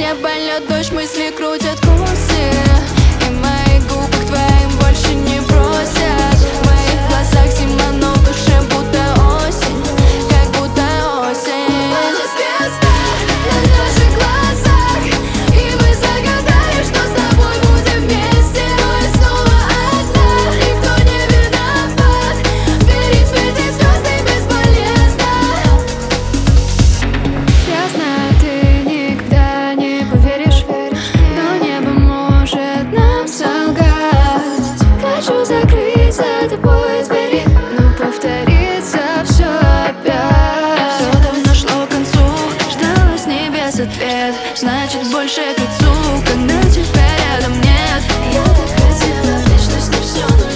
Мне больет дождь, мысли крутят косы, и мои губы к твоим больше не просят. В моих глазах зима, но в душе будто осень, как будто осень. Звезда на наших глазах, и мы загадали, что с тобой будем вместе. Но я снова одна, никто не виноват. Верить в эти звезды бесполезно. Я знаю, ты никогда не поверишь, но небо может нам солгать. Хочу закрыть за тобой двери, но повторится все опять. Все давно шло к концу, ждала с небес ответ. Значит, больше к отцу, когда тебя рядом нет. Я так хотела вечность, но все нуль.